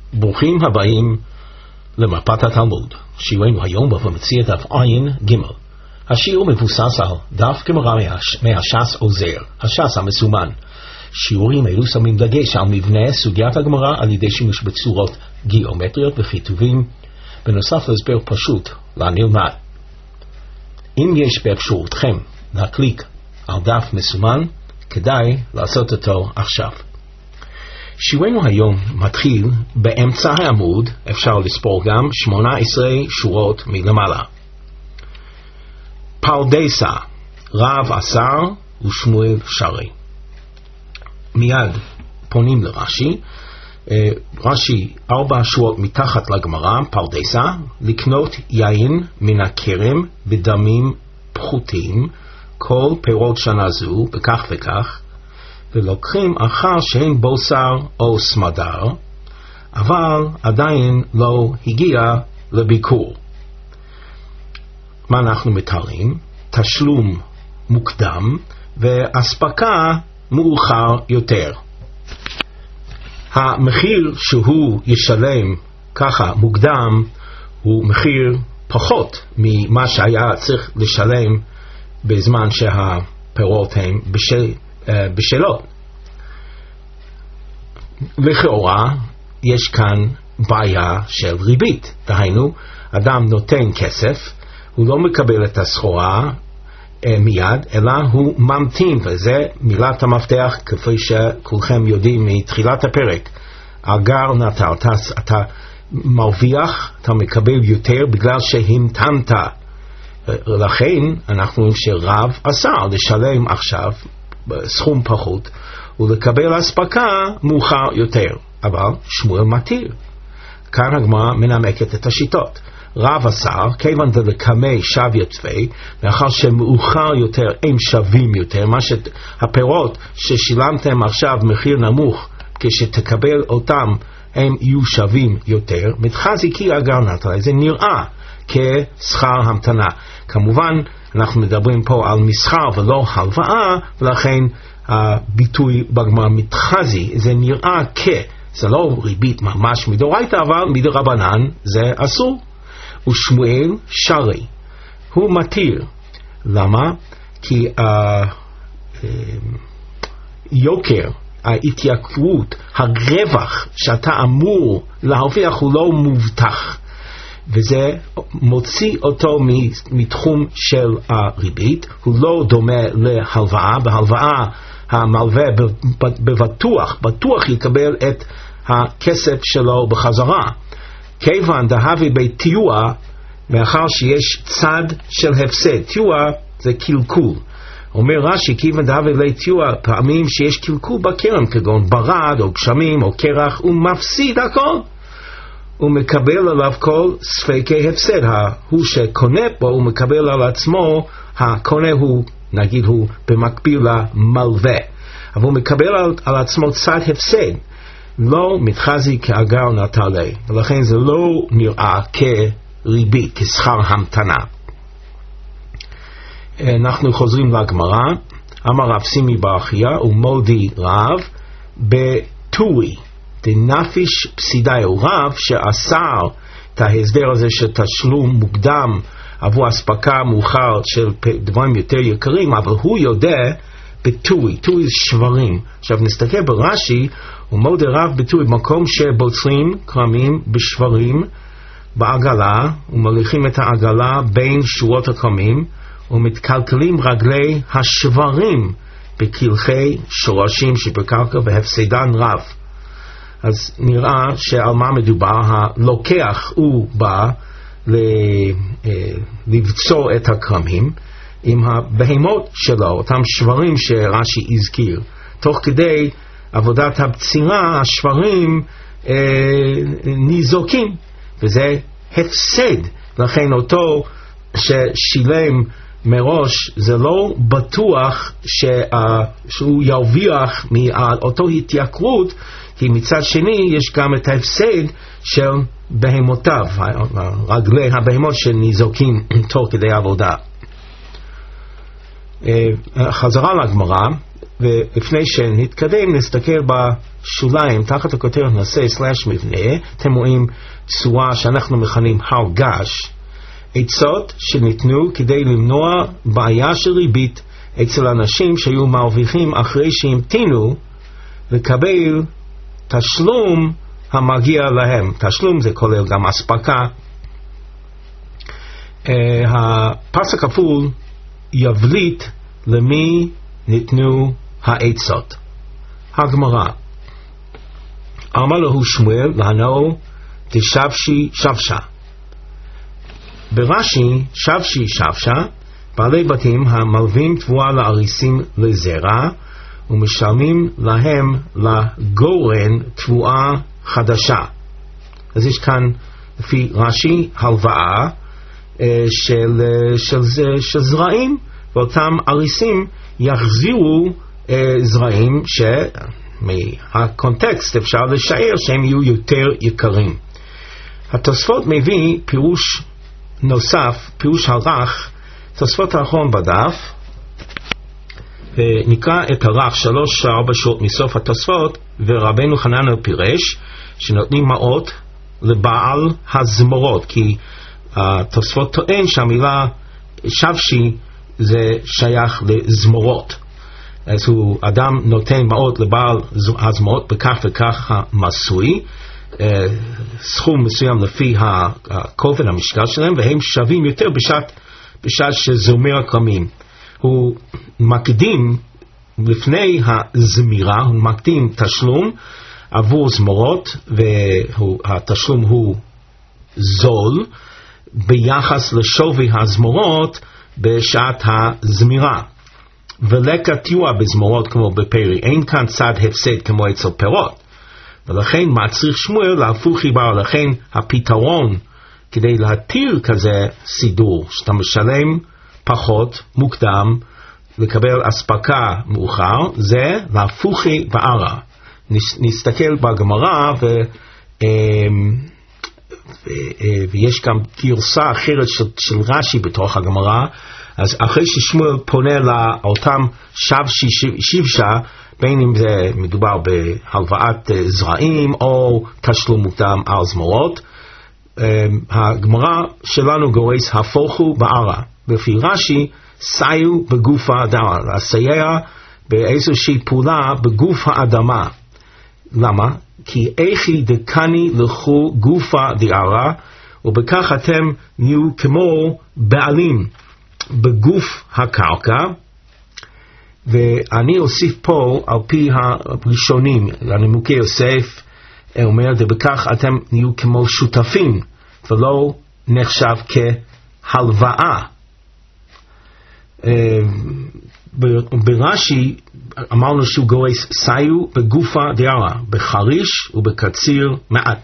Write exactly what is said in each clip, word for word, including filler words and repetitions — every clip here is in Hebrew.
ברוכים הבאים למפת התלמוד. שיעורנו היום בבא מציעא דף עין ג'. השיעור מבוסס על דף גמרא מהש"ס עוזר, הש"ס המסומן. שיעורים אלו שמים דגש על מבנה סוגיית הגמרא על ידי שימוש בצורות גיאומטריות וכיתובים, בנוסף להסבר פשוט לנלמד. אם יש באפשרותכם להקליק על דף מסומן, כדאי לעשות אותו עכשיו. שיעורנו היום מתחיל באמצע העמוד, אפשר לספור גם שמונה עשרה שורות מלמעלה. פרדסה, רב עשר ושמואל שרי. מיד פונים לרש"י. רש"י ארבע שורות מתחת לגמרא, פרדסה, לקנות יין מן הכרם בדמים פחותים, כל פירות שנה זו, בכך וכך, ולוקחים אחר שאין בוסר או סמדר, אבל עדיין לא הגיע לביקור. מה אנחנו מתארים? תשלום מוקדם ואספקה מאוחר יותר. המחיר שהוא ישלם ככה מוקדם הוא מחיר פחות ממה שהיה צריך לשלם בזמן שהפירות הם בשל, בשלות. לכאורה יש כאן בעיה של ריבית, דהיינו אדם נותן כסף, הוא לא מקבל את הסחורה מיד, אלא הוא ממתין, וזה מילת המפתח כפי שכולכם יודעים מתחילת הפרק. אגר נטר, אתה, אתה מרוויח, אתה מקבל יותר בגלל שהמתנת. לכן אנחנו רואים שרב אסר לשלם עכשיו סכום פחות ולקבל הספקה מאוחר יותר, אבל שמואל מתיר. כאן הגמרא מנמקת את השיטות. רב אסר, כיוון דלקמי שב יתווה, מאחר שמאוחר יותר הם שווים יותר, מה שהפירות ששילמתם עכשיו מחיר נמוך, כשתקבל אותם הם יהיו שווים יותר, מתחזי כי אגר נטר, זה נראה כשכר המתנה. כמובן אנחנו מדברים פה על מסחר ולא הלוואה, ולכן הביטוי בגמרא מתחזי, זה נראה כ, זה לא ריבית ממש מדאורייתא, אבל מדרבנן זה אסור. ושמואל שרי, הוא מתיר. למה? כי היוקר, uh, uh, ההתייקרות, הרווח שאתה אמור להרוויח הוא לא מובטח, וזה מוציא אותו מתחום של הריבית. הוא לא דומה להלוואה. בהלוואה המלווה בבטוח, בטוח יקבל את הכסף שלו בחזרה. כיוון דהבי בתיוע, מאחר שיש צד של הפסד, תיוע זה קלקול. אומר רש"י, כיוון דהבי לתיוע, פעמים שיש קלקול בכרם, כגון ברד או גשמים או קרח, הוא מפסיד הכל. הוא מקבל עליו כל ספקי הפסד. הוא שקונה בו, הוא מקבל על עצמו, הקונה הוא, נגיד הוא במקביל למלווה, אבל הוא מקבל על, על עצמו צד הפסד. לא מתחזי כאגר נטר לי, ולכן זה לא נראה כריבית, כשכר המתנה. אנחנו חוזרים לגמרא. אמר רב סימי בר חייא ומודי רב בטורי דנפיש פסידאי, הוא רב שאסר את ההסדר הזה של תשלום מוקדם עבור הספקה מאוחר של דברים יותר יקרים, אבל הוא יודע בטורי, טורי זה שברים. עכשיו נסתכל ברש"י, ומודי רב בטורי, מקום שבוצרים כרמים בשברים בעגלה, ומוליכים את העגלה בין שורות הכרמים, ומתקלקלים רגלי השברים בקלחי שורשים שבקרקע והפסדן רב. אז נראה שעל מה מדובר. הלוקח הוא בא לבצור את הכרמים עם הבהמות שלו, אותם שברים שרש"י הזכיר. תוך כדי עבודת הבצירה השברים אה, ניזוקים, וזה הפסד. לכן אותו ששילם מראש זה לא בטוח שה, שהוא ירוויח מאותו התייקרות, כי מצד שני יש גם את ההפסד של בהמותיו, רגלי הבהמות שניזוקים תוך כדי עבודה. חזרה לגמרא. ולפני שנתקדם נסתכל בשוליים תחת הכותרת נושא סלש מבנה. אתם רואים צורה שאנחנו מכנים הר געש, עצות שניתנו כדי למנוע בעיה של ריבית אצל אנשים שהיו מרוויחים אחרי שהמתינו לקבל תשלום המגיע להם. תשלום זה כולל גם אספקה. uh, הפסוק כפול יבליט למי ניתנו העצות. הגמרא, אמר לו שמואל להנאו דשבשי שבשה. ברש"י שבשי שבשה בעלי בתים המלווים תבואה לאריסים לזרע ומשלמים להם לגורן תבואה חדשה. אז יש כאן לפי רש"י הלוואה של, של, של, של זרעים, ואותם אריסים יחזירו זרעים שמהקונטקסט אפשר לשער שהם יהיו יותר יקרים. התוספות מביא פירוש נוסף, פירוש הרך, תוספות האחרון בדף, ונקרא את הרך שלוש ארבע שעות מסוף התוספות. ורבנו חנניה פירש שנותנים מעות לבעל הזמורות, כי התוספות טוען שהמילה שבשי זה שייך לזמורות. אז הוא אדם נותן מעות לבעל הזמורות בכך וכך המסוי, סכום מסוים לפי הכובד המשקל שלהם, והם שווים יותר בשעת, בשעת שזומר הכרמים. הוא מקדים לפני הזמירה, הוא מקדים תשלום עבור זמורות, והתשלום הוא זול ביחס לשווי הזמורות בשעת הזמירה. ולקה טיוע בזמורות כמו בפרי, אין כאן צד הפסד כמו אצל פירות, ולכן מצריך שמואל להפוך חיבר. לכן הפתרון כדי להתיר כזה סידור שאתה משלם פחות מוקדם לקבל אספקה מאוחר, זה להפוכי בערה. נסתכל בגמרא ו, ו, ויש גם גרסה אחרת של, של רש"י בתוך הגמרא. אז אחרי ששמואל פונה לאותם שבשי שבשה, בין אם זה מדובר בהלוואת זרעים או תשלום מוקדם על זמורות, הגמרא שלנו גורס הפוכו בערה. לפי רש"י סייעו בגוף האדמה, לסייע באיזושהי פעולה בגוף האדמה. למה? כי איכי דקני לכו גופה דערה, ובכך אתם נהיו כמו בעלים בגוף הקרקע. ואני אוסיף פה על פי הראשונים, הנימוקי יוסף אומר ובכך אתם נהיו כמו שותפים ולא נחשב כהלוואה. ברש"י אמרנו שהוא גורס סייעו בגופה דערה, בחריש ובקציר מעט.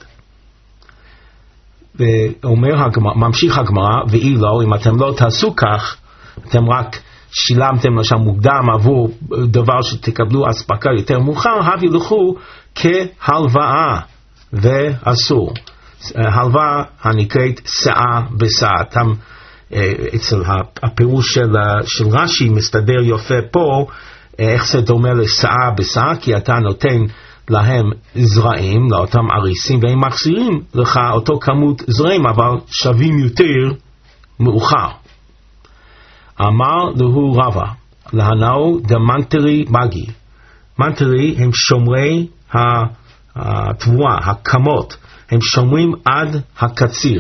ואומר הגמרא, ממשיך הגמרא, ואי לא, אם אתם לא תעשו כך, אתם רק שילמתם לשם מוקדם עבור דבר שתקבלו אספקה יותר מאוחר, הביא לכו כהלוואה ואסור. הלוואה הנקראת שאה בשאה. אתם אצל הפירוש של, של רש"י מסתדר יפה פה איך זה דומה לשאה בשאה, כי אתה נותן להם זרעים, לאותם אריסים, והם מחזירים לך אותו כמות זרעים, אבל שווים יותר מאוחר. אמר לו רבא, להנאו דמנטרי מגי. מנטרי הם שומרי התבואה, הכמות, הם שומרים עד הקציר.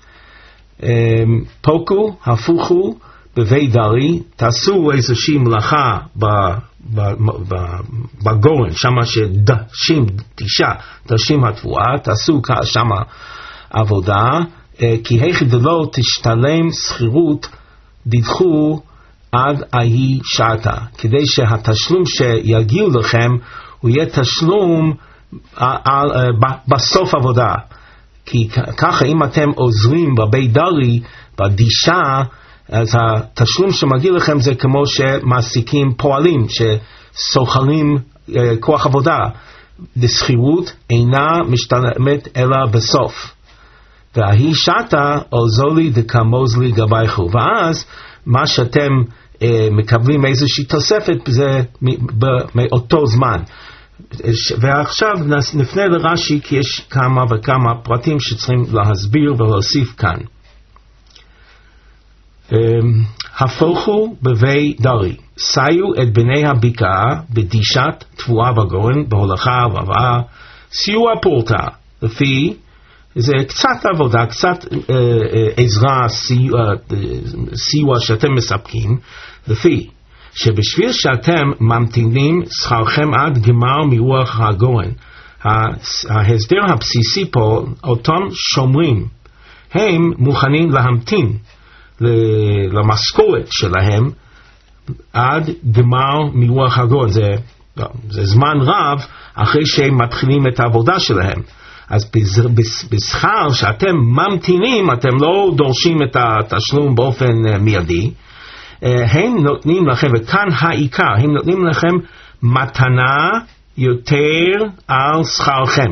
פוקו, הפוכו, בבית דרי, תעשו איזושהי מלאכה בגורן, שמה שדשים, תישה, דשים התבואה, תעשו שמה עבודה, כי היכי דלא תשתלם שכירות, דידחו עד ההיא שעתה, כדי שהתשלום שיגיעו לכם, הוא יהיה תשלום בסוף עבודה. כי ככה אם אתם עוזרים בבית דרי, בדישה, אז התשלום שמגיע לכם זה כמו שמעסיקים פועלים, שסוחרים אה, כוח עבודה. דשכירות אינה משתלמת אלא בסוף. וההיא שעתה עוזו לי דקמוז לי גבייכו. ואז מה שאתם מקבלים איזושהי תוספת, זה מאותו זמן. ועכשיו נפנה לרש"י, כי יש כמה וכמה פרטים שצריכים להסביר ולהוסיף כאן. הפוכו בבי דרי, סיו את בני הבקעה בדישת תבואה בגורן, בהולכה ובאה, סיוע פורטה, לפי זה קצת עבודה, קצת אה, אה, עזרה, סיוע, אה, סיוע שאתם מספקים, לפי שבשביל שאתם ממתינים שכרכם עד גמר מרוח הגורן. ההסדר הבסיסי פה, אותם שומרים, הם מוכנים להמתין למשכורת שלהם עד גמר מרוח הגורן. זה, זה זמן רב אחרי שהם מתחילים את העבודה שלהם. אז בשכר שאתם ממתינים, אתם לא דורשים את התשלום באופן מיידי, הם נותנים לכם, וכאן העיקר, הם נותנים לכם מתנה יותר על שכרכם.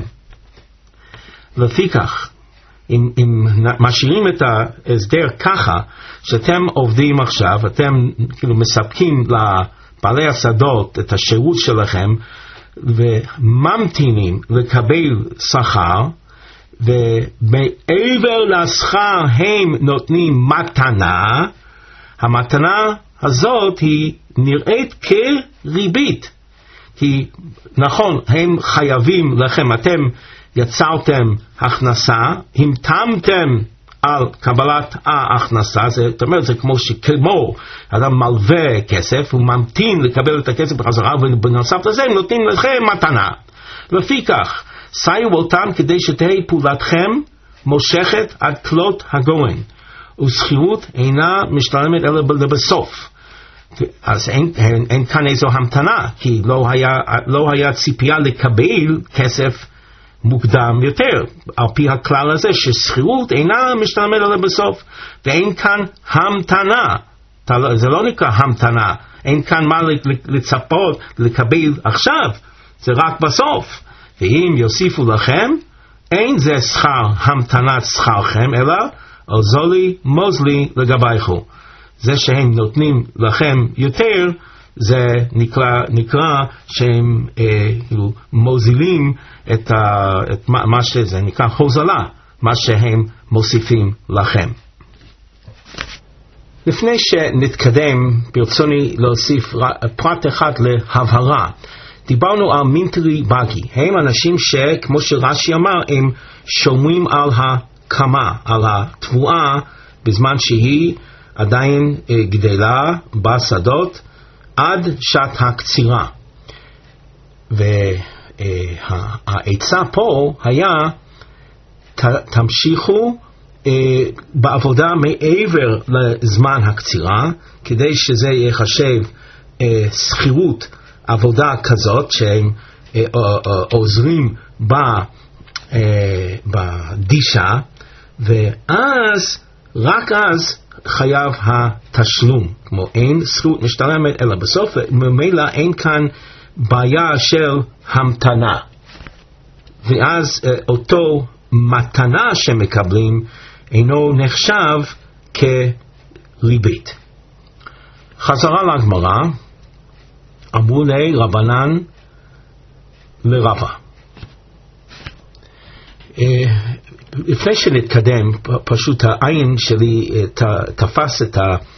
לפיכך, אם, אם משאירים את ההסדר ככה, שאתם עובדים עכשיו, אתם כאילו מספקים לבעלי השדות את השירות שלכם, וממתינים לקבל שכר, ומעבר לשכר הם נותנים מתנה, המתנה הזאת היא נראית כריבית. כי נכון, הם חייבים לכם, אתם יצרתם הכנסה, המתנתם על קבלת ההכנסה, זאת אומרת, זה כמו שכמו אדם מלווה כסף, הוא ממתין לקבל את הכסף בחזרה, ובנוסף לזה הם נותנים לכם מתנה. לפי כך, סיו אותם כדי שתהי פעולתכם מושכת עד כלות הגורן, ושכירות אינה משתלמת אלא בסוף. אז אין, אין, אין כאן איזו המתנה, כי לא היה, לא היה ציפייה לקבל כסף מוקדם יותר, על פי הכלל הזה ששכירות אינה משתלמת אלא בסוף, ואין כאן המתנה, זה לא נקרא המתנה, אין כאן מה לצפות לקבל עכשיו, זה רק בסוף. ואם יוסיפו לכם, אין זה שכר המתנת שכרכם, אלא עוזולי מוזלי לגביכו. זה שהם נותנים לכם יותר, זה נקרא, נקרא שהם אה, כאילו, מוזילים את, ה, את מה, מה שזה נקרא הוזלה, מה שהם מוסיפים לכם. לפני שנתקדם, ברצוני להוסיף פרט אחד להבהרה. דיברנו על מינטרי בגי, הם אנשים שכמו שרש"י אמר, הם שומרים על הקמה, על התבואה, בזמן שהיא עדיין אה, גדלה בשדות, עד שעת הקצירה. והעצה פה היה, ת, תמשיכו אה, בעבודה מעבר לזמן הקצירה, כדי שזה יחשב אה, שכירות עבודה כזאת, שהם אה, אה, אה, עוזרים בה, אה, בדישה, ואז, רק אז, חייב התשלום, כמו אין זכות משתלמת אלא בסוף, וממילא אין כאן בעיה של המתנה, ואז אותו מתנה שמקבלים אינו נחשב כריבית. חזרה לגמרא, אמרו לי רבנן לרבא. לפני שנתקדם, פשוט העין שלי תפס את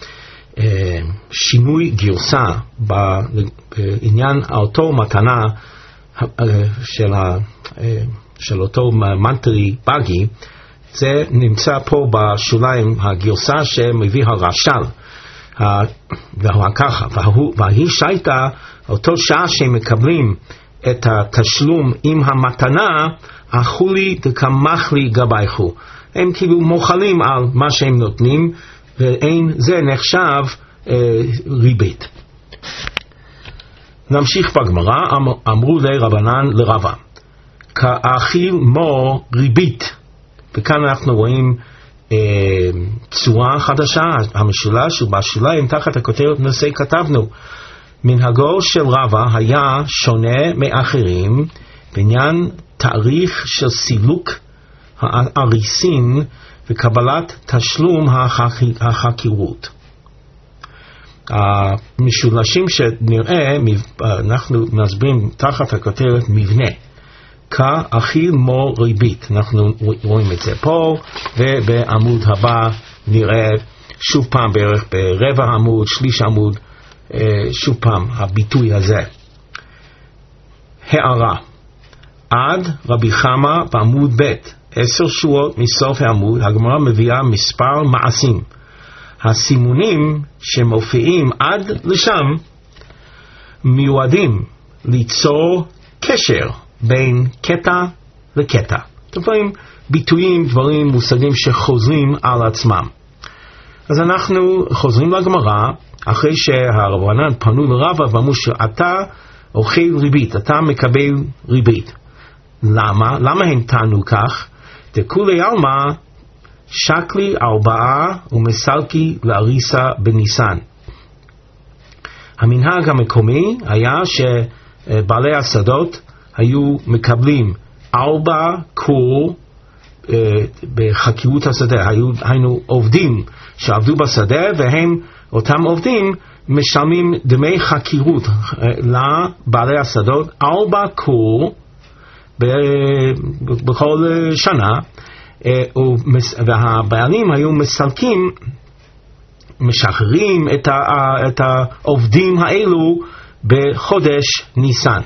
השינוי גרסה בעניין אותו מתנה של, של אותו מנטרי בגי. זה נמצא פה בשוליים הגרסה שמביא הרש"ל, והוא ככה, והיא שייטה אותו שעה שהם מקבלים את התשלום עם המתנה, אכולי דקמחלי גבייכו. הם כאילו מוכלים על מה שהם נותנים, ואין זה נחשב אה, ריבית. נמשיך בגמרא, אמרו לי רבנן לרבא, כאכיל מו ריבית. וכאן אנחנו רואים אה, צורה חדשה, המשולש ובשוליים תחת הכותרת נושא כתבנו, מנהגו של רבא היה שונה מאחרים, בעניין תאריך של סילוק האריסין וקבלת תשלום החקירות. המשולשים שנראה, אנחנו מסבירים תחת הכותרת מבנה, כאכיל מור ריבית. אנחנו רואים את זה פה, ובעמוד הבא נראה שוב פעם בערך ברבע עמוד, שליש עמוד, שוב פעם הביטוי הזה. הערה, עד רבי חמא בעמוד ב', עשר שורות מסוף העמוד, הגמרא מביאה מספר מעשים. הסימונים שמופיעים עד לשם מיועדים ליצור קשר בין קטע לקטע. דברים, ביטויים, דברים, מושגים שחוזרים על עצמם. אז אנחנו חוזרים לגמרא, אחרי שהרבנן פנו לרבא ואמרו שאתה אוכל ריבית, אתה מקבל ריבית. למה? למה הם טענו כך? דכולי עלמא שקלי ארבעה ומסלקי לאריסה בניסן. המנהג המקומי היה שבעלי השדות היו מקבלים ארבע קור בחקירות השדה. היו, היינו עובדים שעבדו בשדה, והם, אותם עובדים, משלמים דמי חקירות לבעלי השדות, ארבע קור בכל שנה, והבעלים היו מסלקים, משחררים את, ה, את העובדים האלו בחודש ניסן.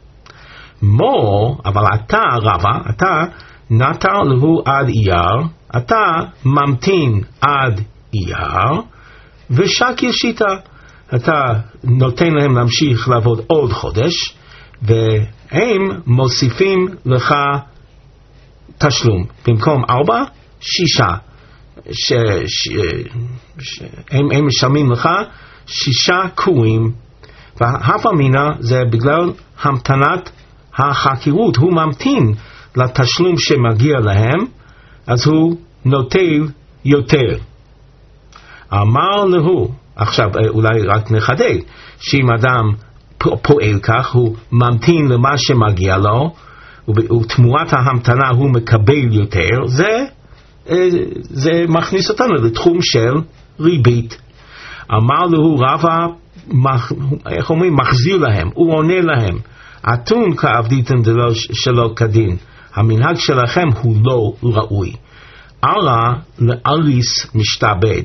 מור, אבל אתה רבא, אתה נטר לו עד אייר, אתה ממתין עד אייר, ושק ישיתה, אתה נותן להם להמשיך לעבוד עוד חודש, והם מוסיפים לך תשלום. במקום ארבע, שישה. ש, ש, ש, הם, הם משלמים לך שישה קורים, וההפה מינה זה בגלל המתנת החקירות. הוא ממתין לתשלום שמגיע להם, אז הוא נוטל יותר. אמר לו, עכשיו אולי רק נחדד, שאם אדם פועל כך, הוא ממתין למה שמגיע לו, ותמורת ההמתנה הוא מקבל יותר, זה, זה מכניס אותנו לתחום של ריבית. אמר לו רבא, איך אומרים, מחזיר להם, הוא עונה להם, אתון כעבדיתם שלא כדין, המנהג שלכם הוא לא ראוי. ארא לאריס משתעבד,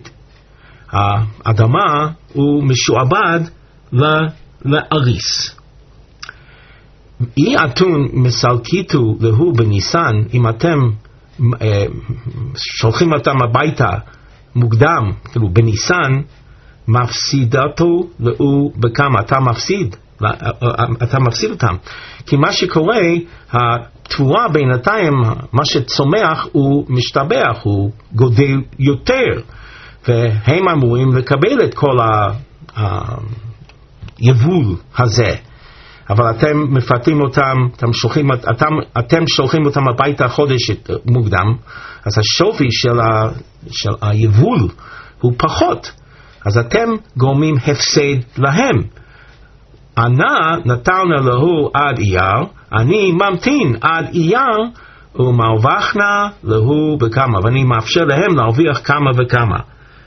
האדמה הוא משועבד לאריס. אי אתון מסלקיתו להו בניסן, אם אתם אה, שולחים אותם הביתה מוקדם, כאילו בניסן, מפסידתו להו בכמה, אתה מפסיד, אתה מפסיד אותם. כי מה שקורה, התבואה בינתיים, מה שצומח הוא משתבח, הוא גודל יותר, והם אמורים לקבל את כל היבול הזה. אבל אתם מפתים אותם, אתם שולחים, אתם, אתם שולחים אותם הביתה חודש מוקדם, אז השווי של, ה, של היבול הוא פחות, אז אתם גורמים הפסד להם. אנא נתנה לו עד אייר, אני ממתין עד אייר, ומרווחנה לו בכמה, ואני מאפשר להם להרוויח כמה וכמה.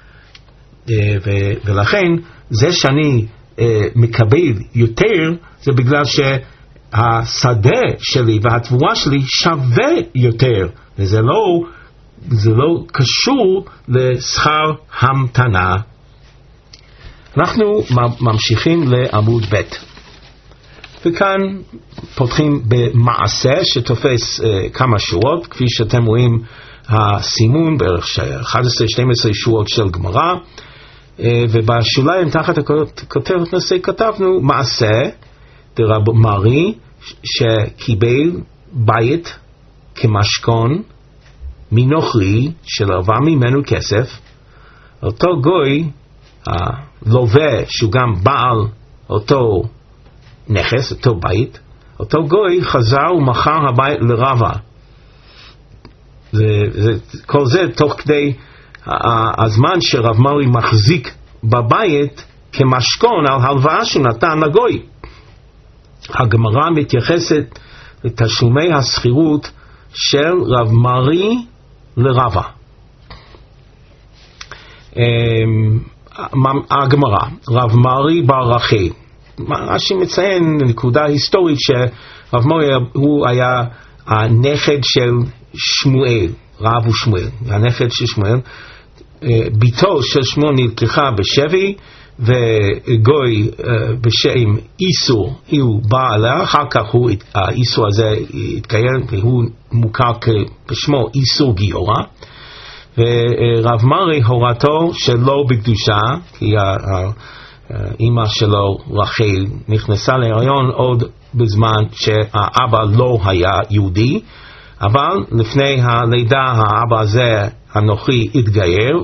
ולכן זה שאני מקבל יותר, זה בגלל שהשדה שלי והתבואה שלי שווה יותר, וזה לא, זה לא קשור לשכר המתנה. אנחנו ממשיכים לעמוד ב', וכאן פותחים במעשה שתופס uh, כמה שורות, כפי שאתם רואים הסימון בערך אחת עשרה שתים עשרה שורות של גמרא, uh, ובשוליים תחת הכותרת נושא כתבנו מעשה דרב מרי שקיבל בית כמשכון מנוכרי שלווה ממנו כסף. אותו גוי הלווה שהוא גם בעל אותו נכס, אותו בית, אותו גוי חזר ומכר הבית לרבא. זה, זה, כל זה תוך כדי הזמן שרב מרי מחזיק בבית כמשכון על הלוואה שנתן לגוי. הגמרא מתייחסת לתשלומי השכירות של רב מרי לרבא. הגמרא, רב מרי בר רחל, רש"י מציין נקודה היסטורית שרב מרי הוא היה הנכד של שמואל, רב ושמואל, הנכד של שמואל, ביתו של שמואל נלקחה בשבי, וגוי בשם איסור הוא בא עליה, אחר כך הוא, האיסור הזה התקיים והוא מוכר בשמו איסור גיורא, ורב מרי הורתו שלא בקדושה, כי האמא שלו רחל נכנסה להיריון עוד בזמן שהאבא לא היה יהודי, אבל לפני הלידה האבא הזה הנוכרי התגייר,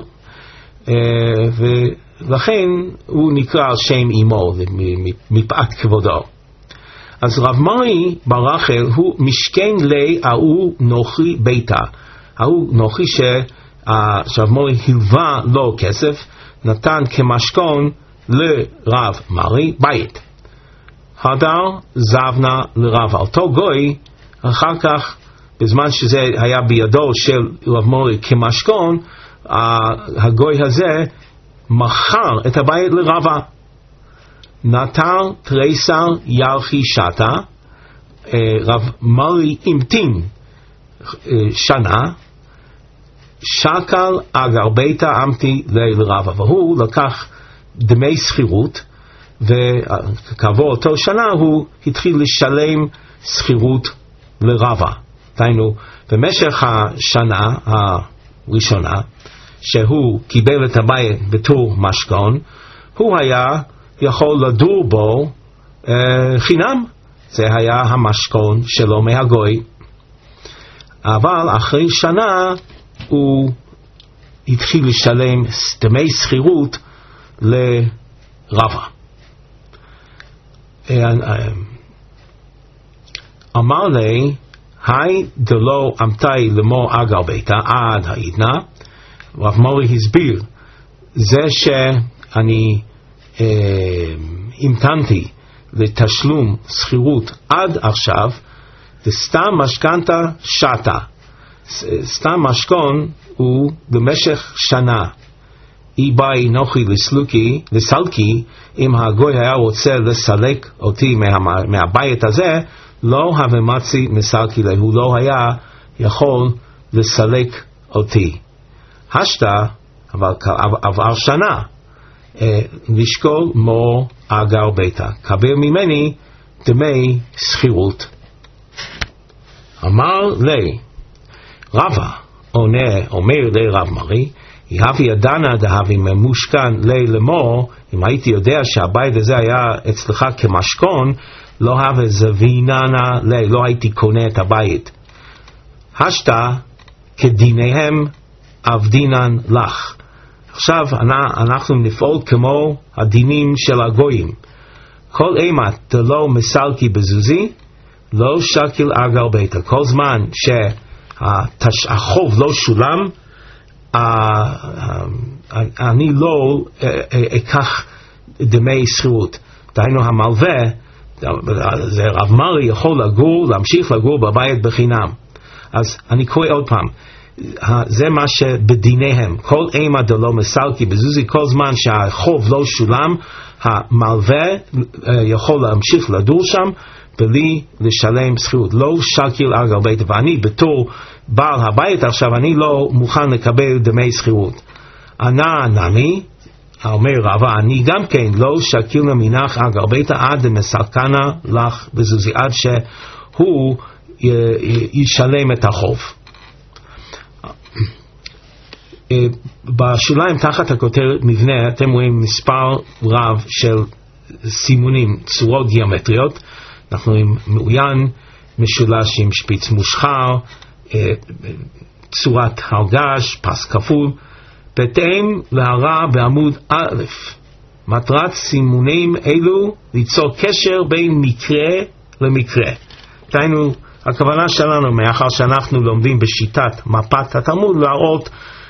ולכן הוא נקרא על שם אמו מפאת כבודו. אז רב מרי בר רחל הוא משכן לי ההוא נוכרי ביתה, ההוא נוכרי שרב מרי הלווה לו כסף, נתן כמשכון לרב מרי בית. הדר זבנה לרב, אותו גוי אחר כך בזמן שזה היה בידו של רב מרי כמשכון, הגוי הזה מכר את הבית לרבה. נטר תריסר ירחי שתה, רב מרי המתין שנה, שקל אגר ביתה אמתי לרבה, והוא לקח דמי שכירות, וכעבור אותו שנה הוא התחיל לשלם שכירות לרבה. דהיינו, במשך השנה הראשונה שהוא קיבל את הבית בתור משכון, הוא היה יכול לדור בו אה, חינם. זה היה המשכון שלו מהגוי. אבל אחרי שנה הוא התחיל לשלם דמי שכירות לרבה. אמר לי, היי דלו אמתי למו אגר ביתה עד העידנה. רב מרי הסביר, זה שאני אה, המתנתי לתשלום שכירות עד עכשיו, זה סתם משכנתה שתה. סתם משכון הוא במשך שנה. אי באי נוחי לסלוקי, לסלקי, אם הגוי היה רוצה לסלק אותי מה, מהבית הזה, לא הבמצי מסלקי לה, הוא לא היה יכול לסלק אותי. השתה, אבל עבר שנה, לשקול מו אגר ביתה, קבל ממני דמי שכירות. אמר לי, רבה, עונה, אומר לי רב מרי, יהבי ידענה דהבי ממושכן לי למו, אם הייתי יודע שהבית הזה היה אצלך כמשכון, לא הווה זביננה לי, לא הייתי קונה את הבית. השתה כדיניהם עבדינן לך. עכשיו אנחנו נפעול כמו הדינים של הגויים. כל אימת דלא מסלקי בזוזי, לא שקיל אגר ביתה. כל זמן שהחוב לא שולם, אני לא אקח דמי שכירות. דהיינו המלווה, זה רב מרי יכול לגור, להמשיך לגור בבית בחינם. אז אני קורא עוד פעם, זה מה שבדיניהם, כל אימה דלא מסלקי בזוזי, כל זמן שהחוב לא שולם, המלווה יכול להמשיך לדור שם בלי לשלם שכירות. לא שקיל אגר ביתה, ואני בתור בעל הבית עכשיו, אני לא מוכן לקבל דמי שכירות. ענה נמי, אומר רבה, אני גם כן לא שקיל למינך אגר ביתה עד מסלקנה לך בזוזי, עד שהוא ישלם את החוב. בשוליים תחת הכותרת מבנה אתם רואים מספר רב של סימונים, צורות גיאומטריות. אנחנו רואים מעוין, משולש עם שפיץ מושחר, צורת הרגש, פס כפול. בהתאם להרע בעמוד א', מטרת סימונים אלו ליצור קשר בין מקרה למקרה. דהיינו, הכוונה שלנו, מאחר שאנחנו לומדים בשיטת מפת התלמוד, להראות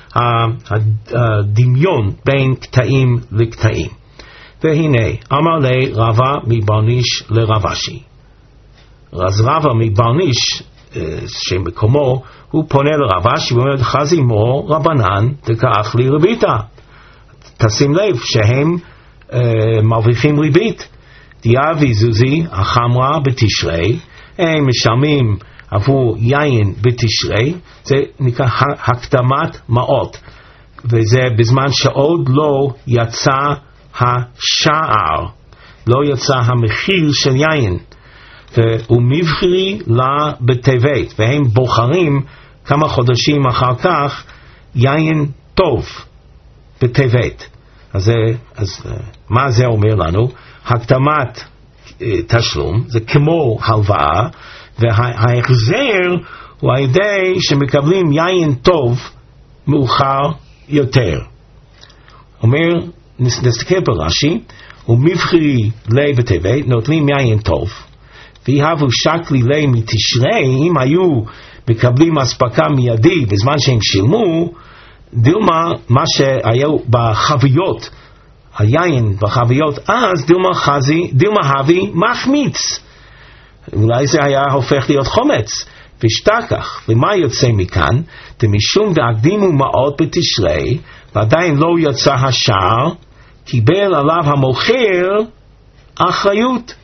הדמיון בין קטעים לקטעים. והנה, אמר לי רבה מברניש לרבשי. אז רבה מברניש, שמקומו, הוא פונה לרבשי ואומר, חזי מו רבנן, תקח לי רביתה. תשים לב שהם uh, מרוויחים ריבית. דיאבי זוזי החמרה בתשרי, הם משלמים עבור יין בתשרי, זה נקרא הקדמת מעות, וזה בזמן שעוד לא יצא השער, לא יצא המחיר של יין, והוא מבחרי לה בטבת, והם בוחרים כמה חודשים אחר כך יין טוב בטבת. אז, אז מה זה אומר לנו? הקדמת תשלום זה כמו הלוואה, וההחזר הוא על ידי שמקבלים יין טוב מאוחר יותר. אומר, נסתכל ברש"י, ומבחרי לי בטבת נוטלים יין טוב, ויהבו שקלי לי מתשרי, אם היו מקבלים אספקה מיידי בזמן שהם שילמו, דילמה מה שהיו בחביות, היין בחביות, אז דילמה חזי, דילמה הבי מחמיץ. אולי זה היה הופך להיות חומץ. ושתכח, ומה יוצא מכאן? דמשום דהקדימו מעות בתשרי, ועדיין לא יצא השער, קיבל עליו המוכר אחריות.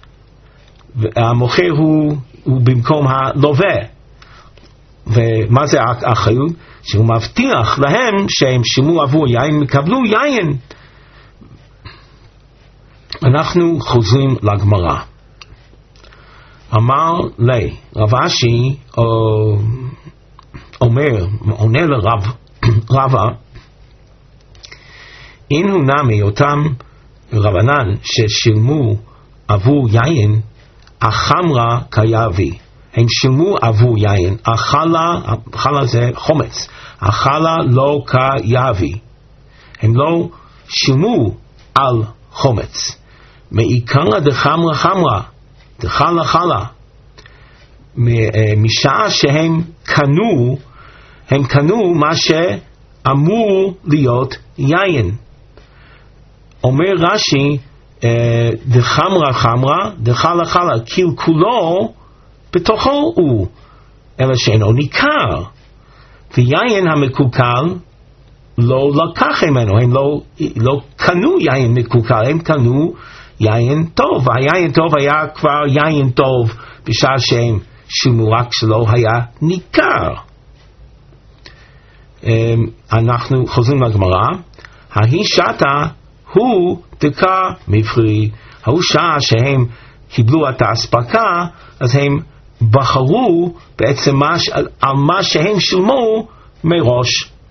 המוכר הוא, הוא במקום הלווה. ומה זה האחריות? שהוא מבטיח להם שהם שילמו עבור יין, מקבלו יין. אנחנו חוזרים לגמרא. אמר לי, רב אשי אומר, עונה לרב, רבא, אין הוא נמי אותם רבנן ששילמו עבור יין, החמרה כיאבי. הם שילמו עבור יין, החלה, החלה זה חומץ, החלה לא כיאבי. הם לא שילמו על חומץ. מעיקרא דחמרה חמרה, דחלה חלה. משעה שהם קנו, הם קנו מה שאמור להיות יין. אומר רש"י, דחמרה חמרה, דחלה חלה, קלקולו בתוכו הוא, אלא שאינו ניכר. ויין המקולקל לא לקח ממנו, הם לא, לא קנו יין מקולקל, הם קנו יין טוב. היין טוב היה כבר יין טוב בשעה שהם שילמו, רק שלא היה ניכר. אנחנו חוזרים לגמרא, ההיא שתה הוא דקה מבחרי, ההוא שעה שהם קיבלו את האספקה, אז הם בחרו בעצם מה, על מה שהם שילמו מראש.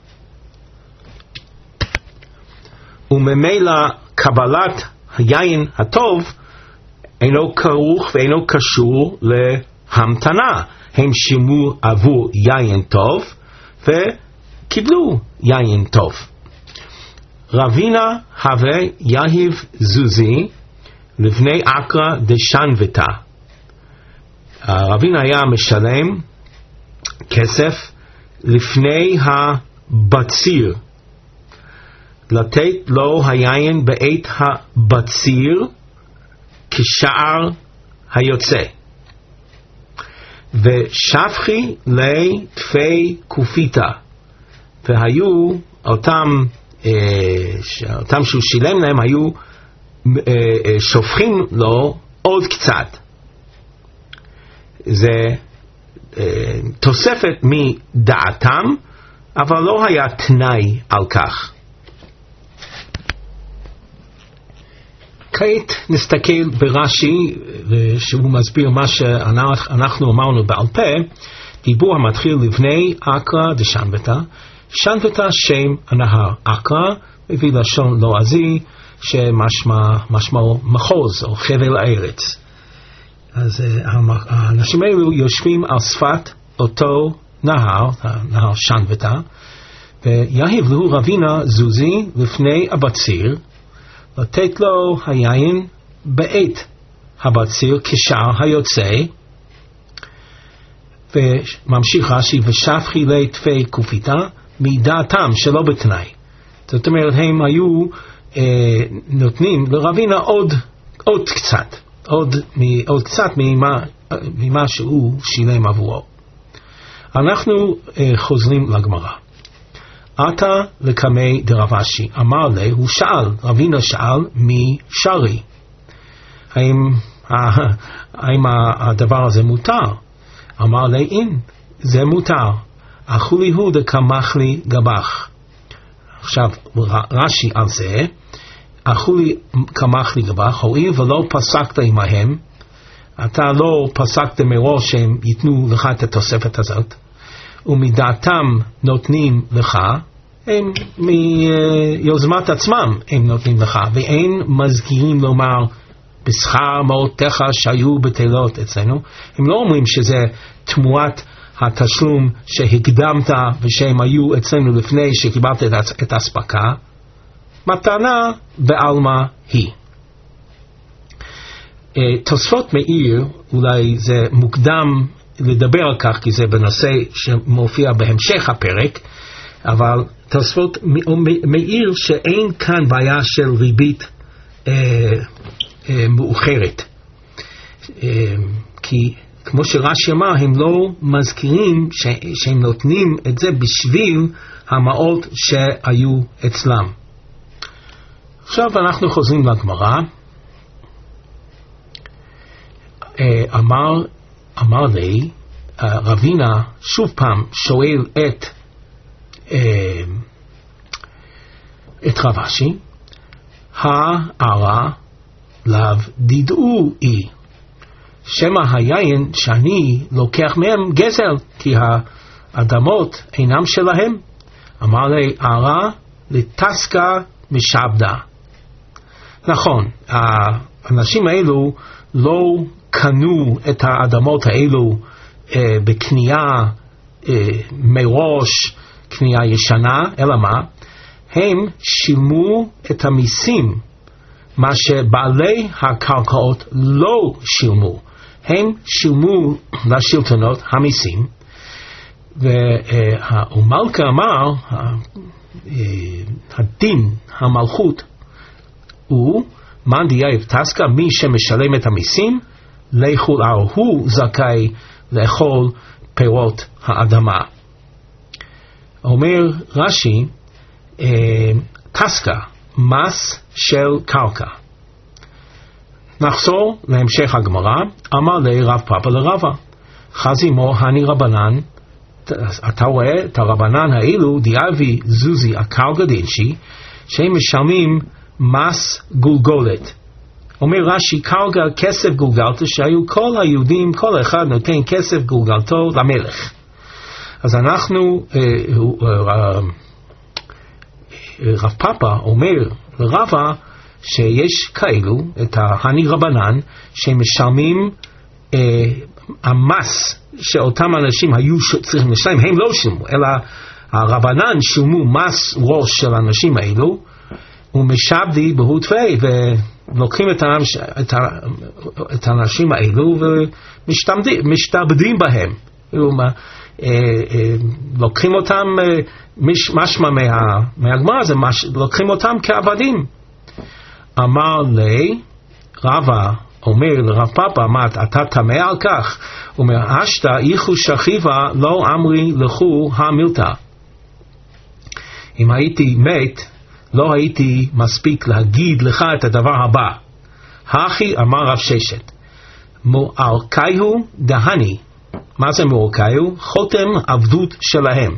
וממילא קבלת היין הטוב אינו כרוך ואינו קשור להמתנה. הם שילמו עבור יין טוב וקיבלו יין טוב. רבינה הווה יהיב זוזי לבני אקרא דשנבתה. רבינה היה משלם כסף לפני הבציר, לתת לו היין בעת הבציר כשער היוצא. ושפחי לי תפי קופיתה, והיו אותם, אה, אותם שהוא שילם להם, היו אה, אה, שופכים לו עוד קצת. זה אה, תוספת מדעתם, אבל לא היה תנאי על כך. כעת נסתכל ברש"י, שהוא מסביר מה שאנחנו אמרנו בעל פה. דיבור המתחיל לבני אקרא דשנבתה. שנבתה שם הנהר, אקרא מביא לשון לועזי שמשמעו מחוז או חבל הארץ. אז האנשים האלו יושבים על שפת אותו נהר, נהר שנבתה, ויהיב לו רבינה זוזי לפני הבציר, לתת לו היין בעת הבציר כשער היוצא. וממשיך רש"י, ושפחי לי תפי קופיתה מדעתם שלא בתנאי. זאת אומרת, הם היו אה, נותנים לרבינה עוד, עוד קצת, עוד, עוד קצת ממה, ממה שהוא שילם עבורו. אנחנו אה, חוזרים לגמרא. עתה לקמי דרבשי, אמר לי, הוא שאל, רבינה שאל, מי שרי? האם, האם הדבר הזה מותר? אמר לי, אין, זה מותר. אכולי הוא דקמח לי גבך. עכשיו, רש"י על זה, אכולי קמח לי גבך, הואיל ולא פסקת עמהם, אתה לא פסקת מראש שהם ייתנו לך את התוספת הזאת, ומדעתם נותנים לך, הם מיוזמת עצמם הם נותנים לך, ואין מזכירים לומר בשכר מעותיך שהיו בטלות אצלנו. הם לא אומרים שזה תמורת התשלום שהקדמת ושהם היו אצלנו לפני שקיבלת את הספקה. מתנה בעלמא היא. תוספות מאיר, אולי זה מוקדם לדבר על כך כי זה בנושא שמופיע בהמשך הפרק, אבל תוספות מאיר שאין כאן בעיה של ריבית אה, אה, מאוחרת, אה, כי כמו שרש"י אמר, הם לא מזכירים ש, שהם נותנים את זה בשביל המעות שהיו אצלם. עכשיו אנחנו חוזרים לגמרא. אמר, אמר לי, רבינה שוב פעם שואל את, את רבשי, הערה לאו דידעו אי, שמא היין שאני לוקח מהם גזל, כי האדמות אינם שלהם. אמר לי, הערה לתסקה משעבדה. נכון, האנשים האלו לא קנו את האדמות האלו אה, בקנייה אה, מראש, קנייה ישנה, אלא מה? הם שילמו את המיסים, מה שבעלי הקרקעות לא שילמו. הם שילמו לשלטונות המיסים, והמלכה אמר, הדין, המלכות, הוא מן דייב תסקה, מי שמשלם את המיסים, לאכול, הוא זכאי לאכול פירות האדמה. אומר רש"י, תסקה, מס של קרקע. נחזור להמשך הגמרא. אמר לי רב פאפא לרבא, חזימו הני רבנן, אתה רואה את הרבנן האלו, דיאבי זוזי הקרקע דינשי, שהם משלמים מס גולגולת. אומר רש"י, קרקע כסף גולגלתו, שהיו כל היהודים, כל אחד נותן כסף גולגלתו למלך. אז אנחנו, רב פאפא אומר לרבא, שיש כאלו, את ההני רבנן, שהם משלמים אה, המס שאותם אנשים היו צריכים לשלם, הם לא שילמו, אלא הרבנן שילמו מס ראש של האנשים האלו, ומשעבדי בהותווי, ולוקחים את, האנש, את, ה, את האנשים האלו ומשתעבדים בהם. אה, אה, לוקחים אותם, אה, מש, משמע מה, מהגמרא זה, מש, לוקחים אותם כעבדים. אמר לי, רבא אומר לרב פאפא, מה אתה תמה על כך? הוא אומר, אשתא איכו שכיבה לא אמרי לכו המילתא. אם הייתי מת, לא הייתי מספיק להגיד לך את הדבר הבא. הכי אמר רב ששת, מוערכיהו דהני. מה זה מוערכיהו? חותם עבדות שלהם.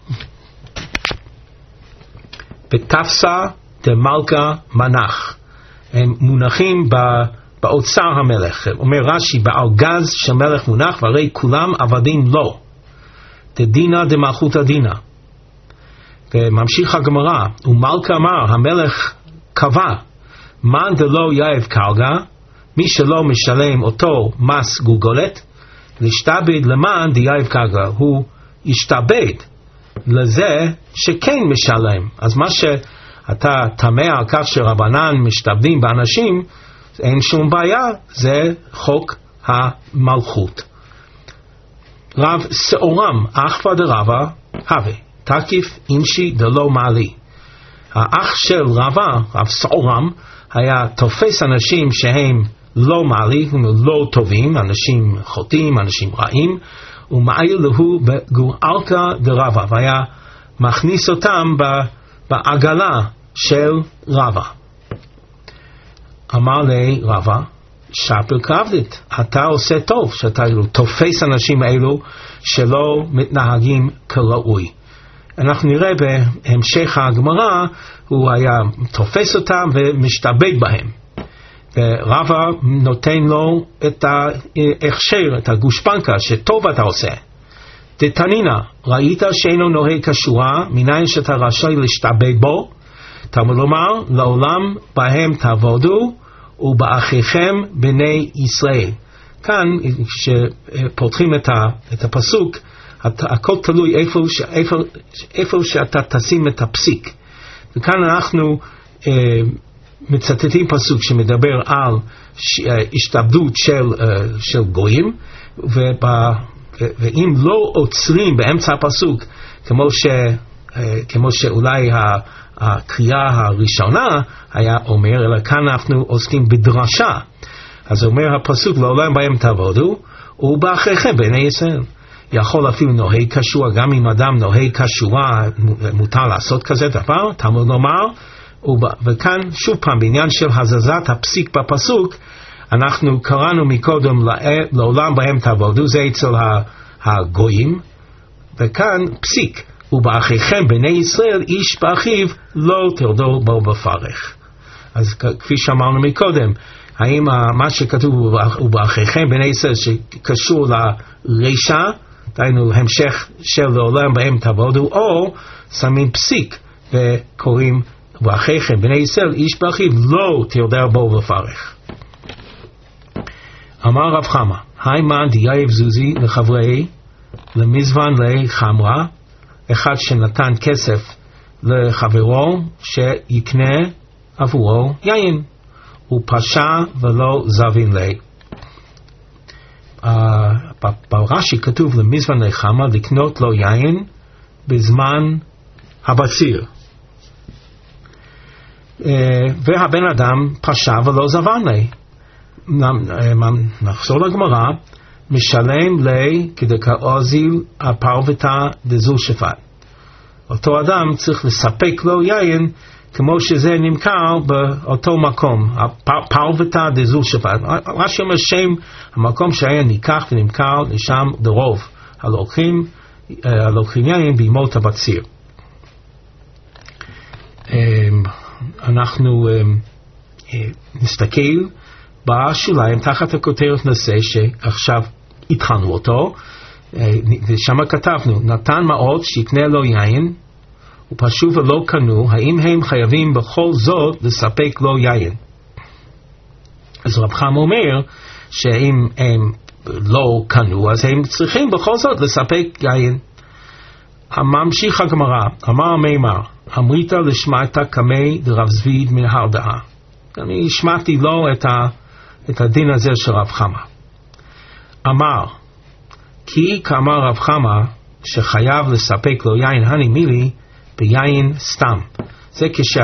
בתפסה דמלכה מנח. הם מונחים באוצר המלך. אומר רש"י, בארגז של מלך מונח, והרי כולם עבדים לו. דדינא דמלכותא דינא. וממשיך הגמרא, ומלכה אמר, המלך קבע, מן דלא יאהב קרקע, מי שלא משלם אותו מס גולגולת, להשתעבד למען דייב קרקע, הוא ישתעבד לזה שכן משלם. אז מה שאתה תמה על כך שרבנן משתעבדים באנשים, אין שום בעיה, זה חוק המלכות. רב סעורם אחווה דרבא הווה תקיף אינשי דלא מעלי. האח של רבא, רב סעורם, היה תופס אנשים שהם לא מעלי, לא טובים, אנשים חוטאים, אנשים רעים, ומעיל לו בגורלתא דרבא, והיה מכניס אותם בעגלה של רבא. אמר לי רבא, שפר קרבדית, אתה עושה טוב שאתה תופס אנשים אלו שלא מתנהגים כראוי. אנחנו נראה בהמשך הגמרא, הוא היה תופס אותם ומשתבד בהם. ורבא נותן לו את ההכשר, את הגושפנקה, שטוב אתה עושה. דתנינה, ראית שאינו נוהג כשורה, מניין שאתה רשאי להשתבד בו? תלמוד לומר, לעולם בהם תעבודו, ובאחיכם בני ישראל. כאן, כשפותחים את, ה, את הפסוק, הכל תלוי איפה, איפה, איפה שאתה תשים את הפסיק. וכאן אנחנו אה, מצטטים פסוק שמדבר על ש, אה, השתבדות של, אה, של גויים, ובא, ו, ואם לא עוצרים באמצע הפסוק, כמו, ש, אה, כמו שאולי ה, הקריאה הראשונה היה אומר, אלא כאן אנחנו עוסקים בדרשה. אז אומר הפסוק, לעולם בהם תעבודו, ובאחיכם בני ישראל. יכול אפילו נוהג כשורה, גם אם אדם נוהג כשורה, מותר לעשות כזה דבר, תלמוד לומר, וכאן שוב פעם, בעניין של הזזת הפסיק בפסוק, אנחנו קראנו מקודם, לעולם בהם תעבודו, זה אצל הגויים, וכאן פסיק, ובאחיכם בני ישראל, איש באחיו, לא תרדו בו בפרך. אז כפי שאמרנו מקודם, האם מה שכתוב ובאחיכם בני ישראל שקשור לרישה, דהיינו המשך של לעולם בהם תעבודו, או שמים פסיק וקוראים ובאחיכם בני ישראל, איש באחיו, לא תרדו בו בפרך. אמר רב חמא, היימן דייב זוזי לחברי למזוון לחמרה, אחד שנתן כסף לחברו שיקנה עבורו יין, הוא פשע ולא זבין לי. ברש"י כתוב למזוון לחמרה לקנות לו יין בזמן הבציר, והבן אדם פשע ולא זבין לי. נחזור לגמרא, משלם לי כדקאוזיל הפרוותה דזו שפט. אותו אדם צריך לספק לו יין כמו שזה נמכר באותו מקום, הפרוותה דזו שפט. רש"י אומר שם המקום שהיה ניקח ונמכר לשם דרוב הלוקחים, הלוקחים יין בימות הבציר. אנחנו נסתכל בשוליים תחת הכותרת נושא שעכשיו התחלנו אותו, ושם כתבנו, נתן מעות שיקנה לו יין, ופשוט ולא קנו, האם הם חייבים בכל זאת לספק לו יין? אז רב חמא אומר, שאם הם לא קנו, אז הם צריכים בכל זאת לספק יין. ממשיך הגמרא, אמר מימר, אמרית לשמעת קמי דרב זביד מן הרדעה. אני השמעתי לו את, ה, את הדין הזה של רב חמא. אמר, כי כאמר רב חמא שחייב לספק לו יין הני מילי ביין סתם. זה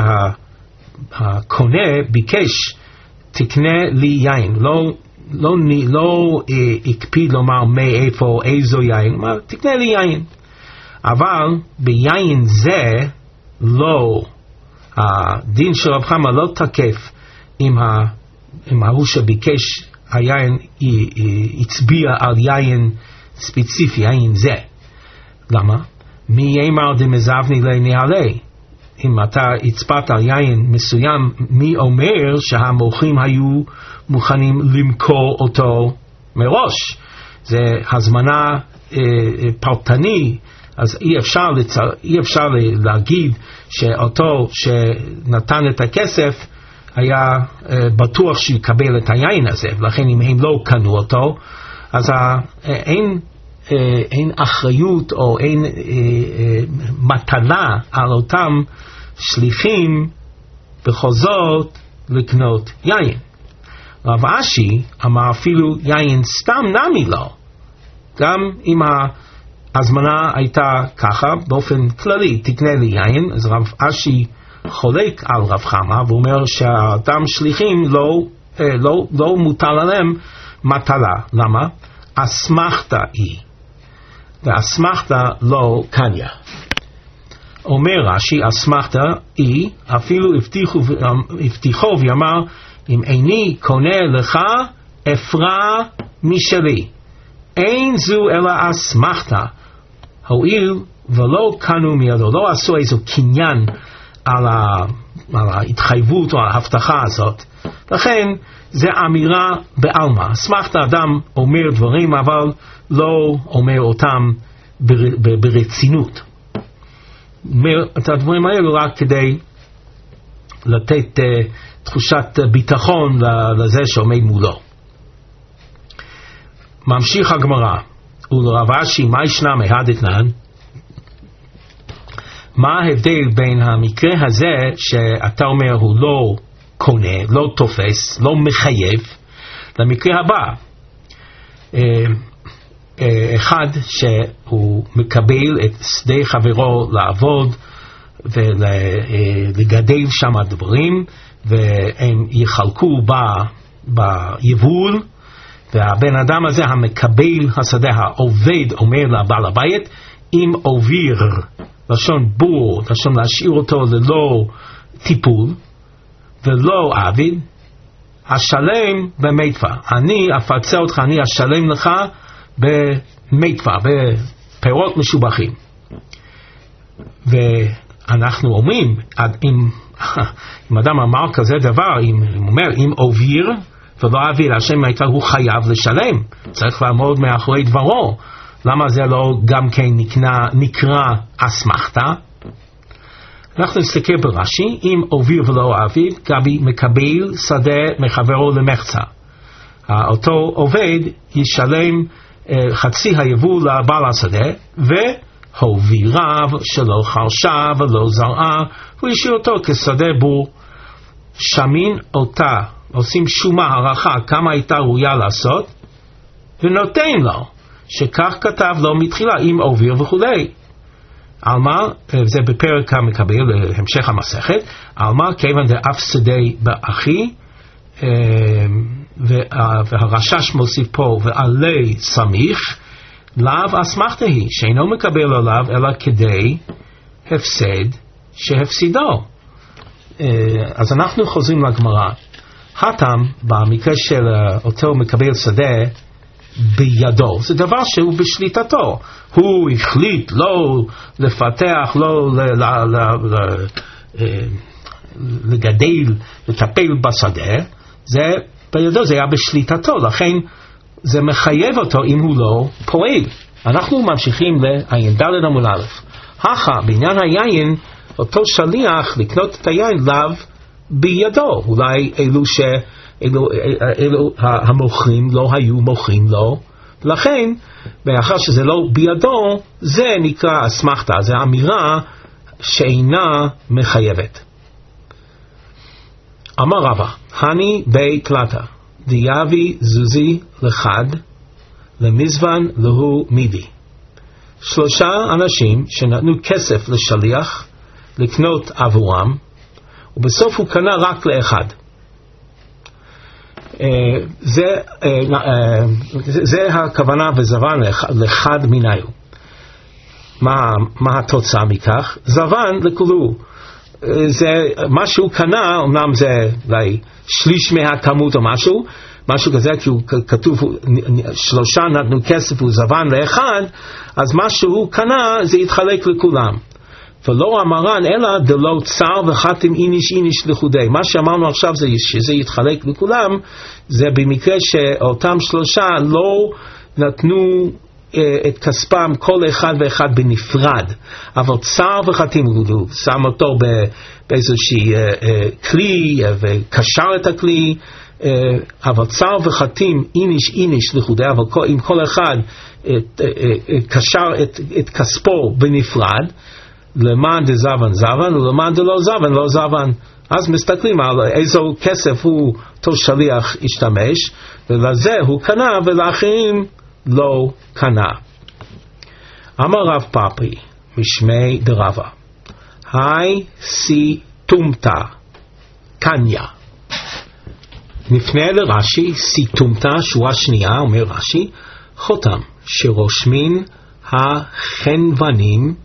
כשהקונה ביקש תקנה לי יין, לא, לא, לא אה, הקפיד לומר מאיפה איזו יין, אמר תקנה לי יין. אבל ביין זה לא, הדין של רב חמא לא תקף אם, ה, אם ההוא שביקש היין הצביע על יין ספציפי, יין זה. למה? מי יאמר דמזבני לנהלי? אם אתה הצפת על יין מסוים, מי אומר שהמוכרים היו מוכנים למכור אותו מראש? זה הזמנה אה, פרטני, אז אי אפשר, לצ... אי אפשר להגיד שאותו שנתן את הכסף היה אה, בטוח שיקבל את היין הזה, ולכן אם הם לא קנו אותו, אז אה, אין, אה, אין אחריות או אין אה, אה, מטלה על אותם שליחים בכל זאת לקנות יין. רב אשי אמר אפילו יין סתם נמי לו, גם אם ההזמנה הייתה ככה באופן כללי, תקנה לי יין, אז רב אשי חולק על רב חמא ואומר שהאדם שליחים לא, לא, לא מוטל עליהם מטלה. למה? אסמכתה היא, ואסמכתה לא קניה. אומר רש"י, אסמכתא היא, אפילו הבטיחו, הבטיחו ויאמר, אם איני קונה לך, אפרע משלי. אין זו אלא אסמכתא, הואיל ולא קנו מידו, לא עשו איזו קניין על, ה, על ההתחייבות או ההבטחה הזאת. לכן זה אמירה בעלמא. אסמכתא, אדם אומר דברים אבל לא אומר אותם בר, בר, ברצינות. אומר את הדברים האלו רק כדי לתת uh, תחושת ביטחון לזה שעומד מולו. ממשיך הגמרא, ולרב אשי מה ישנה מהדתנן? מה ההבדל בין המקרה הזה שאתה אומר הוא לא קונה, לא תופס, לא מחייב, למקרה הבא? אחד שהוא מקבל את שדה חברו לעבוד ולגדל שם דברים, והם יחלקו ביבול, והבן אדם הזה המקבל השדה, העובד, אומר לבעל הבית, אם עוביר, לשון בור, לשון להשאיר אותו ללא טיפול ולא עבד, השלם במיטפה, אני אפצה אותך, אני אשלם לך במיטפה, בפירות משובחים. ואנחנו אומרים, אם, אם אדם אמר כזה דבר, אם, אם אומר, אם עוביר ולא עביר, השם מיטפה, הוא חייב לשלם, צריך לעמוד מאחורי דברו. למה זה לא גם כן נקרא, נקרא אסמכתא? אנחנו נסתכל ברש"י, אם עוביר ולא עביר, גבי מקבל שדה מחברו למחצה. אותו עובד ישלם חצי היבול לבעל השדה, והוביריו שלא חרשה ולא זרעה, הוא ישאיר אותו כשדה בור. שמין אותה, עושים שומה הערכה כמה הייתה ראויה לעשות, ונותן לו, שכך כתב לו מתחילה, אם עוביר וכולי. על מה, זה בפרק המקבל להמשך המסכת, על מה כיוון דאף שדה באחי, והרשש מוסיף פה ועלי סמיך, לאו אסמכתא היא, שאינו מקבל עליו אלא כדי הפסד שהפסידו. אז אנחנו חוזרים לגמרא. הטעם במקרה של אותו מקבל שדה בידו, זה דבר שהוא בשליטתו, הוא החליט לא לפתח, לא ל- ל- ל- ל- לגדל, לטפל בשדה, זה בידו, זה היה בשליטתו, לכן זה מחייב אותו אם הוא לא פועל. אנחנו ממשיכים לעין ד' עמוד א'. הכה, בעניין היין, אותו שליח לקנות את היין לאו בידו, אולי אלו ש... אלו, אלו המוכרים לא היו מוכרים לו, לכן מאחר שזה לא בידו, זה נקרא אסמכתא, זה אמירה שאינה מחייבת. אמר רבא, הני בי קלטה, דיאבי זוזי לחד, למזוון להו מידי. שלושה אנשים שנתנו כסף לשליח לקנות עבורם, ובסוף הוא קנה רק לאחד. זה, זה הכוונה וזוון לחד מיניו. מה, מה התוצאה מכך? זוון לכולו. זה מה שהוא קנה, אמנם זה אולי שליש מהכמות או משהו, משהו כזה, כי הוא כתוב שלושה נתנו כסף וזוון לאחד, אז מה שהוא קנה זה יתחלק לכולם. ולא אמרן אלא דלא צר וחתם איניש איניש לחודי. מה שאמרנו עכשיו זה שזה יתחלק לכולם, זה במקרה שאותם שלושה לא נתנו אה, את כספם כל אחד ואחד בנפרד, אבל צר וחתם הוא שם אותו באיזושהי אה, אה, כלי אה, וקשר את הכלי, אה, אבל צר וחתם איניש איניש לחודי, אבל כל, עם כל אחד אה, אה, אה, קשר את, את כספו בנפרד, למען דזוון זוון ולמען דלא זוון לא זוון. אז מסתכלים על איזו כסף הוא אותו שליח השתמש, ולזה הוא קנה ולאחרים לא קנה. אמר רב פאפי משמי דרבה, היי סי תומתא קניה. נפנה לרש"י, סי תומתא, שורה שנייה, אומר רש"י, חותם שרושמין החנוונים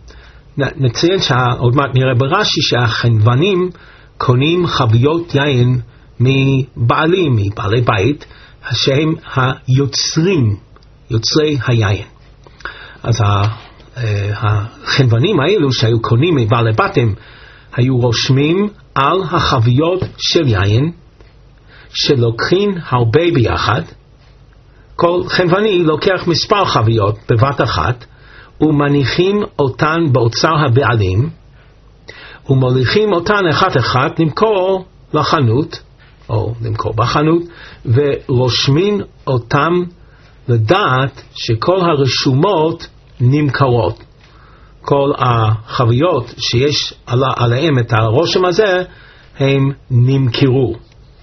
נציין שעוד מעט נראה ברש"י שהחנוונים קונים חביות יין מבעלים, מבעלי בית, שהם היוצרים, יוצרי היין. אז החנוונים האלו שהיו קונים מבעלי בתים, היו רושמים על החביות של יין, שלוקחים הרבה ביחד. כל חנווני לוקח מספר חביות בבת אחת, ומניחים אותן באוצר הבעלים, ומוליכים אותן אחת אחת למכור לחנות, או למכור בחנות, ורושמים אותם לדעת שכל הרשומות נמכרות. כל החביות שיש עליהם את הרושם הזה, הם נמכרו.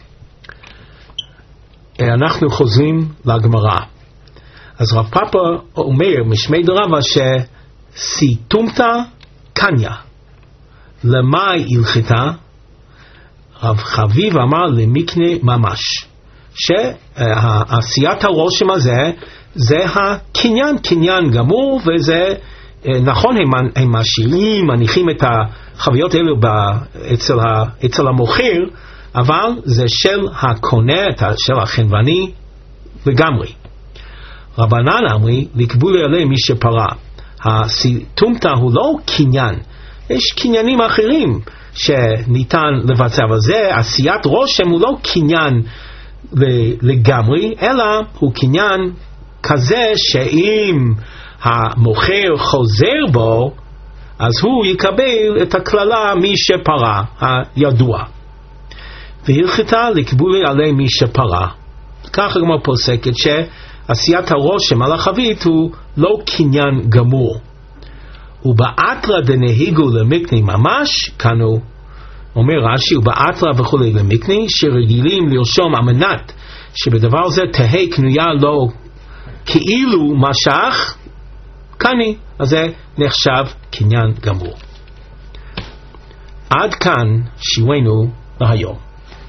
אנחנו חוזרים לגמרא. אז רב פאפא אומר משמי דרבא שסיתומתא קניא, למה הלכתה? רב חביב אמר למקנה ממש, שעשיית הרושם הזה זה הקניין, קניין גמור, וזה נכון, הם, הם משאירים, מניחים את החביות האלו אצל, אצל המוכר, אבל זה של הקונה, של החנווני לגמרי. רבנן אמרי, לקבו לי מי שפרה. הסיתומתא הוא לא קניין, יש קניינים אחרים שניתן לבצע, אבל זה עשיית רושם הוא לא קניין לגמרי, אלא הוא קניין כזה שאם המוכר חוזר בו, אז הוא יקבל את הכללה מי שפרה, הידוע. והלכתה לקבולי עלי מי שפרה. ככה גם פוסקת שעשיית הרושם על החבית הוא לא קניין גמור. ובאתרא דנהיגו למקני ממש, כאן הוא אומר רש"י, ובאתרא וכו' למקני, שרגילים לרשום אמנת שבדבר זה תהי קנויה לו כאילו משך, קני, אז זה נחשב קניין גמור. עד כאן שיעורנו להיום.